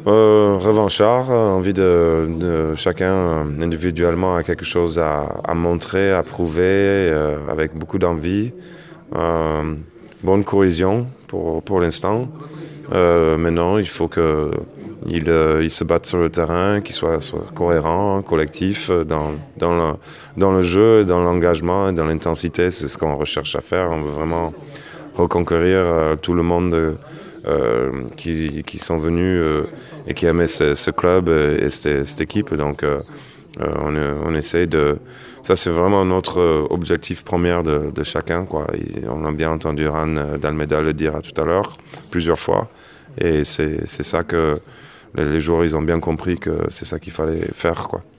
Revanchard, envie de chacun individuellement a quelque chose à montrer, à prouver, avec beaucoup d'envie. Bonne cohésion pour l'instant. Maintenant, il faut qu'ils se battent sur le terrain, qu'ils soient cohérents, collectifs dans le jeu, dans l'engagement et dans l'intensité. C'est ce qu'on recherche à faire. On veut vraiment reconquérir tout le monde qui sont venus et qui aimaient ce club et cette équipe. Donc, on essaie de... Ça, c'est vraiment notre objectif premier de chacun, quoi. On a bien entendu Ran d'Almeida le dire tout à l'heure, plusieurs fois. Et c'est ça que les joueurs, ils ont bien compris que c'est ça qu'il fallait faire, quoi.